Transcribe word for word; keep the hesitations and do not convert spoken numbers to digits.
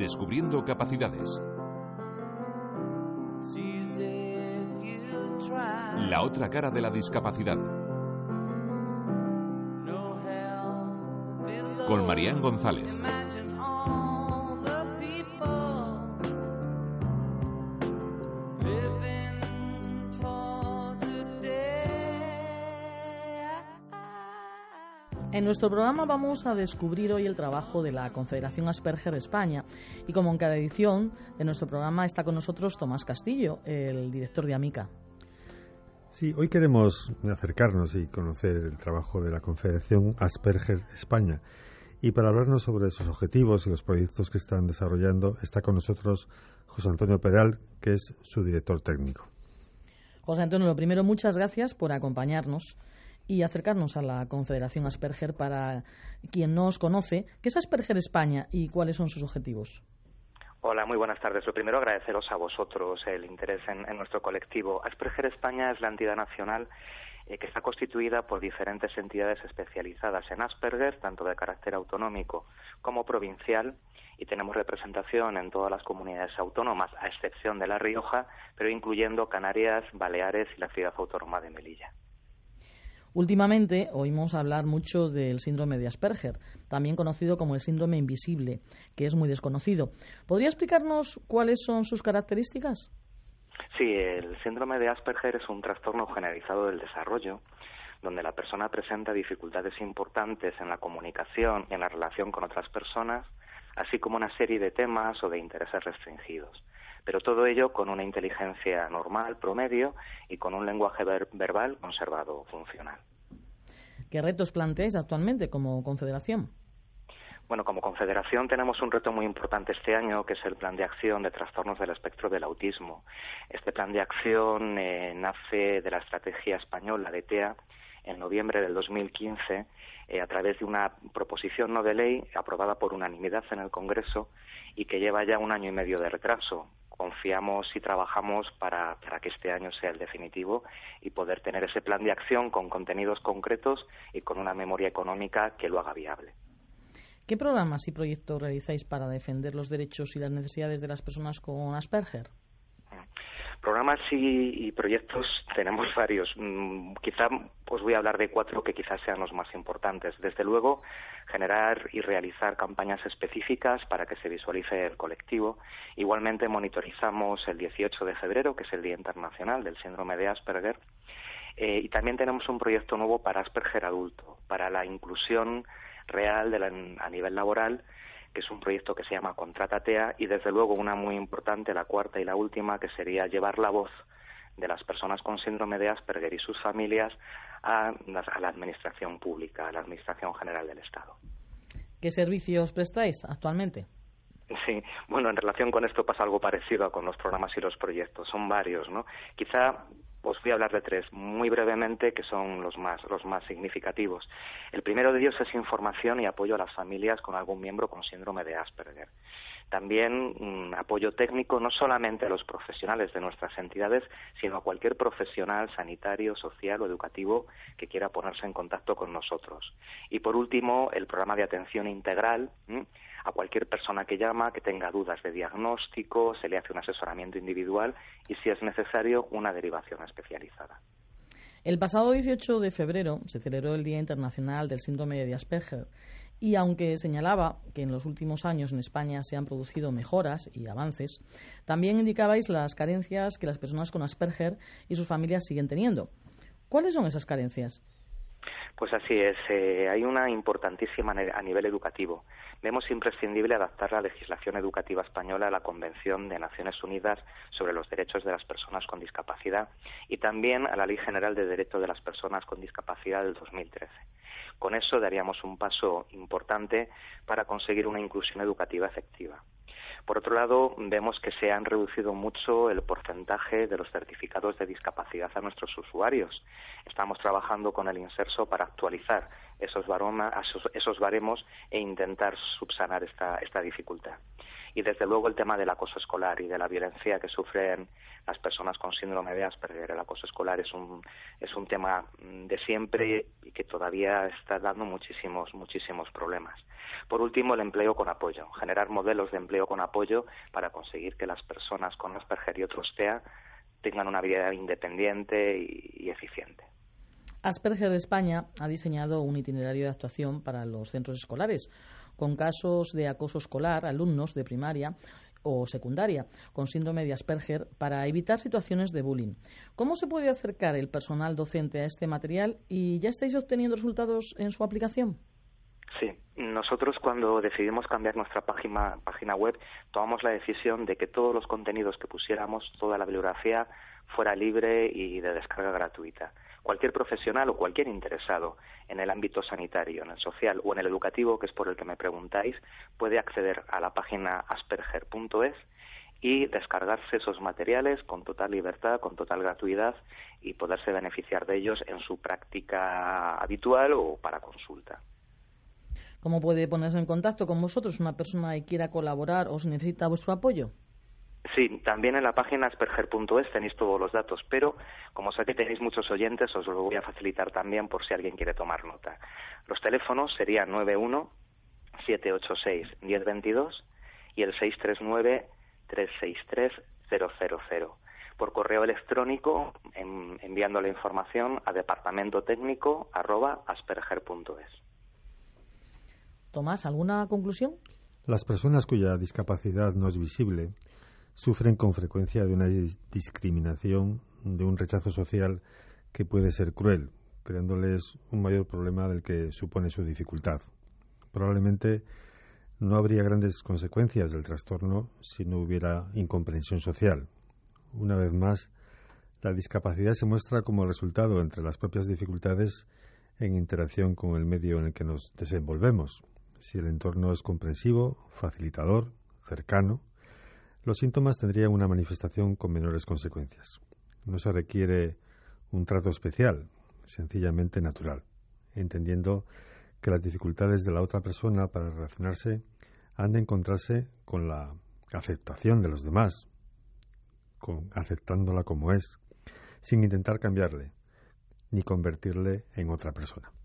Descubriendo capacidades. La otra cara de la discapacidad. Con Marián González. En nuestro programa vamos a descubrir hoy el trabajo de la Confederación Asperger España y como en cada edición de nuestro programa está con nosotros Tomás Castillo, el director de AMICA. Sí, hoy queremos acercarnos y conocer el trabajo de la Confederación Asperger España y para hablarnos sobre sus objetivos y los proyectos que están desarrollando está con nosotros José Antonio Peral, que es su director técnico. José Antonio, lo primero, muchas gracias por acompañarnos y acercarnos a la Confederación Asperger. Para quien no os conoce, ¿qué es Asperger España y cuáles son sus objetivos? Hola, muy buenas tardes. Lo primero, agradeceros a vosotros el interés en, en nuestro colectivo. Asperger España es la entidad nacional eh, que está constituida por diferentes entidades especializadas en Asperger, tanto de carácter autonómico como provincial, y tenemos representación en todas las comunidades autónomas, a excepción de La Rioja, pero incluyendo Canarias, Baleares y la ciudad autónoma de Melilla. Últimamente oímos hablar mucho del síndrome de Asperger, también conocido como el síndrome invisible, que es muy desconocido. ¿Podría explicarnos cuáles son sus características? Sí, el síndrome de Asperger es un trastorno generalizado del desarrollo, donde la persona presenta dificultades importantes en la comunicación y en la relación con otras personas, así como una serie de temas o de intereses restringidos. Pero todo ello con una inteligencia normal, promedio, y con un lenguaje ver- verbal conservado o funcional. ¿Qué retos planteáis actualmente como confederación? Bueno, como confederación tenemos un reto muy importante este año, que es el Plan de Acción de Trastornos del Espectro del Autismo. Este Plan de Acción eh, nace de la estrategia española de T E A en noviembre del dos mil quince, eh, a través de una proposición no de ley aprobada por unanimidad en el Congreso y que lleva ya un año y medio de retraso. Confiamos y trabajamos para, para que este año sea el definitivo y poder tener ese plan de acción con contenidos concretos y con una memoria económica que lo haga viable. ¿Qué programas y proyectos realizáis para defender los derechos y las necesidades de las personas con Asperger? Programas y, y proyectos tenemos varios. Mm, quizá os voy a hablar de cuatro que quizás sean los más importantes. Desde luego, generar y realizar campañas específicas para que se visualice el colectivo. Igualmente monitorizamos el dieciocho de febrero, que es el Día Internacional del Síndrome de Asperger. Eh, y también tenemos un proyecto nuevo para Asperger adulto, para la inclusión real de la, a nivel laboral, que es un proyecto que se llama Contrata T E A, y desde luego una muy importante, la cuarta y la última, que sería llevar la voz de las personas con síndrome de Asperger y sus familias a, a la administración pública, a la administración general del Estado. ¿Qué servicios prestáis actualmente? Sí, bueno, en relación con esto pasa algo parecido con los programas y los proyectos, son varios, ¿no? Quizá os voy a hablar de tres muy brevemente, que son los más los más significativos. El primero de ellos es información y apoyo a las familias con algún miembro con síndrome de Asperger. También un apoyo técnico no solamente a los profesionales de nuestras entidades, sino a cualquier profesional sanitario, social o educativo que quiera ponerse en contacto con nosotros. Y por último, el programa de atención integral, ¿m? a cualquier persona que llama, que tenga dudas de diagnóstico, se le hace un asesoramiento individual y, si es necesario, una derivación especializada. El pasado dieciocho de febrero se celebró el Día Internacional del Síndrome de Asperger y aunque señalaba que en los últimos años en España se han producido mejoras y avances, también indicabais las carencias que las personas con Asperger y sus familias siguen teniendo. ¿Cuáles son esas carencias? Pues así es, eh, hay una importantísima a nivel educativo. Vemos imprescindible adaptar la legislación educativa española a la Convención de Naciones Unidas sobre los Derechos de las Personas con Discapacidad y también a la Ley General de Derechos de las Personas con Discapacidad del dos mil trece. Con eso daríamos un paso importante para conseguir una inclusión educativa efectiva. Por otro lado, vemos que se han reducido mucho el porcentaje de los certificados de discapacidad a nuestros usuarios. Estamos trabajando con el Inserso para actualizar esos, baroma, esos, esos baremos e intentar subsanar esta, esta dificultad. Y desde luego el tema del acoso escolar y de la violencia que sufren las personas con síndrome de Asperger. El acoso escolar es un es un tema de siempre y que todavía está dando muchísimos muchísimos problemas. Por último, el empleo con apoyo, generar modelos de empleo con apoyo para conseguir que las personas con Asperger y otros T E A tengan una vida independiente y, y eficiente. Asperger España ha diseñado un itinerario de actuación para los centros escolares, con casos de acoso escolar, alumnos de primaria o secundaria con síndrome de Asperger, para evitar situaciones de bullying. ¿Cómo se puede acercar el personal docente a este material y ya estáis obteniendo resultados en su aplicación? Sí, nosotros cuando decidimos cambiar nuestra página, página web tomamos la decisión de que todos los contenidos que pusiéramos, toda la bibliografía, fuera libre y de descarga gratuita. Cualquier profesional o cualquier interesado en el ámbito sanitario, en el social o en el educativo, que es por el que me preguntáis, puede acceder a la página asperger punto es y descargarse esos materiales con total libertad, con total gratuidad y poderse beneficiar de ellos en su práctica habitual o para consulta. ¿Cómo puede ponerse en contacto con vosotros una persona que quiera colaborar o si necesita vuestro apoyo? Sí, también en la página asperger punto es tenéis todos los datos, pero como sé que tenéis muchos oyentes, os lo voy a facilitar también por si alguien quiere tomar nota. Los teléfonos serían nueve uno siete ocho seis uno cero dos dos y el seis tres nueve tres seis tres cero cero cero. Por correo electrónico, en, enviando la información a departamento técnico arroba asperger punto es. Tomás, ¿alguna conclusión? Las personas cuya discapacidad no es visible sufren con frecuencia de una discriminación, de un rechazo social que puede ser cruel, creándoles un mayor problema del que supone su dificultad. Probablemente no habría grandes consecuencias del trastorno si no hubiera incomprensión social. Una vez más, la discapacidad se muestra como resultado entre las propias dificultades en interacción con el medio en el que nos desenvolvemos. Si el entorno es comprensivo, facilitador, cercano, los síntomas tendrían una manifestación con menores consecuencias. No se requiere un trato especial, sencillamente natural, entendiendo que las dificultades de la otra persona para relacionarse han de encontrarse con la aceptación de los demás, con aceptándola como es, sin intentar cambiarle ni convertirle en otra persona.